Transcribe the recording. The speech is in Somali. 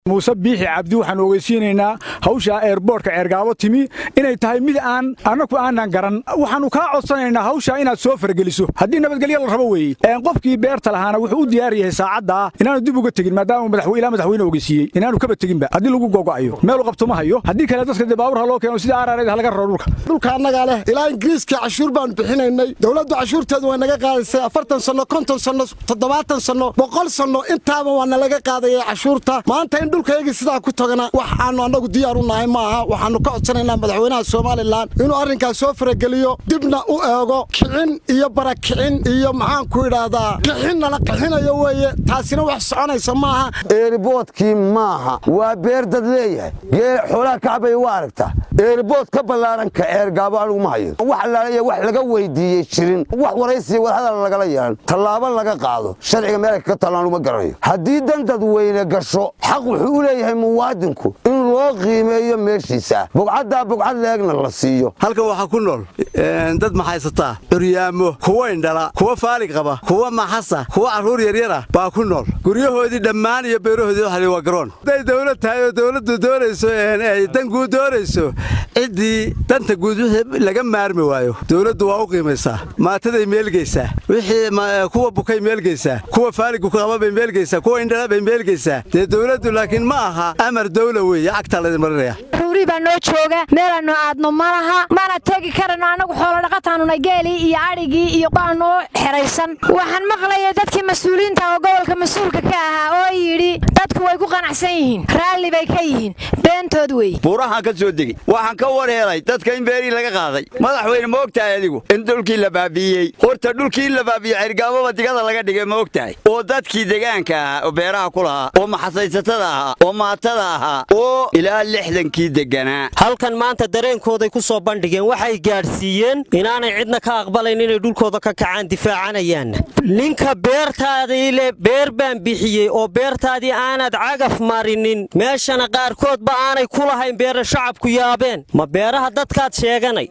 موسى بيحي عبدي waxaan ogeysiinaynaa hawsha airport ka Ceergaabo timi inay tahay mid aan anagu aanan garan waxaanu ka codsanaynaa hawsha inaad soo fargeliso hadii nabadgelyo la rabo weey qofkii beerta lahaana wuxuu u diyaar yahay saacada inaanu dib uga tagin maadaama madaxweyne ogeysiyay inaanu ka batagin hadii lagu go'ayo meel qabto ma hayo hadii kale dadka dibaaburha loo keeno sida aarareed laga raro dhulka anaga leh ilaa ingiriiska cashuur baan bixinaynay dawladdu cashuurteedu way naga qaadaysaa 40 sano 50 sano 70 sano 100 sano intaaba waa naga qaadayay cashuurta maanta dhulkayga sida ku tagana waxaanu anagu diyaar u nahay maaha waxaanu ka codsanaynaa madaxweynaha Soomaaliland inuu arrinkaas soo farageliyo dibna u eego kicin iyo barakicin iyo maxaan ku yiraahdaa kicin la qixinayo weeye taasina wax soconaysa maaha airportkii maaha waa beer dad leeyahay xoolaha kacbay waa aragtaa airport ka balaaran ka Ceergaabo anigu ma hayo wax la wax laga weydiiyay jirin wax waraysi wada hadal laga yeelan talaabo laga qaado sharciga meel ka talaan uma garanayo hadii dan dad weyne gasho xaq wuxuu u leeyahay muwaadinku in loo qiimeeyo meeshiisa bugcad leegna la siiyo halka waxa ku nool dad ma haysataa uryaamo kuwa indhala kuwa faaliq qaba kuwa maxasa kuwa caruur yaryar ah baa ku nool guryahoodii dhammaan iyo beerahoodii waxa waa garoon day dawladdu doonayso ay dan guud doonayso cidii danta guud laga maarmi waayo dawladdu waa u qiimaysaa maataday meelgeysaa wixii kuwa bukay meelgeysaa kuwa faaliq qaba bay meelgeysaa kuwa indhala bay meelgeysaa dawladdu laakiin ma aha amar dawla weey agta la marinaya ruuri baa noo jooga meel aanu aadno malaha mana tagi karano anagu xoolo dhaqataanuna geeli iyo arigii iyo baano xiraysan waxaan maqlayaa dadkii mas'uuliyiinta oo gobolka mas'uulka ka ahaa oo yiri dadku way ku qanacsan yihiin raalli bay ka yihiin beentood weey buuraha ka soo digi waxaan ka wareeray dadka in beeri laga qaaday madaxweyne ma ogtahay adigu in dhulkii la baabiyay horta dhulkii la baabiyay Ceergaabo digada laga dhigay ma ogtahay oo dadkii deegaanka oo beeraha ku lahaa oo maxasaysatada ahaa oo maatada ahaa oo ilaa 60kii deganaa halkan maanta dareenkooda ku soo bandhigeen waxay gaarsiiyeen inaanay cidna ka aqbalayn inay dhulkooda ka kacaan difaacanayaan ninka beertaadii le beer baan bixiyay oo beertaadii aanad cagaf marinin meeshana qaarkood ba aanay ku lahayn beer shacabku yaabeen ma beeraha dadkaad sheeganay